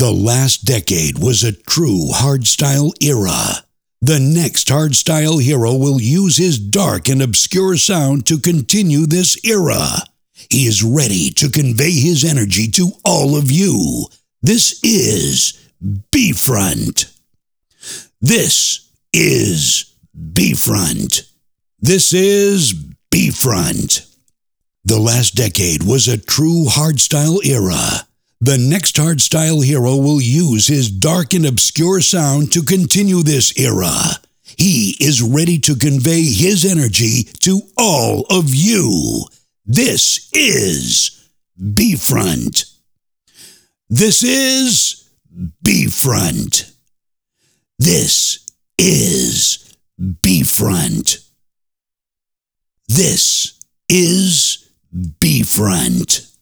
The last decade was a true hardstyle era. The next hardstyle hero will use his dark and obscure sound to continue this era. He is ready to convey his energy to all of you. This is B-Front. This is B-Front. This is B-Front. The last decade was a true hardstyle era. The next hardstyle hero will use his dark and obscure sound to continue this era. He is ready to convey his energy to all of you. This is B-Front. This is B-Front. This is B-Front. This is B-Front.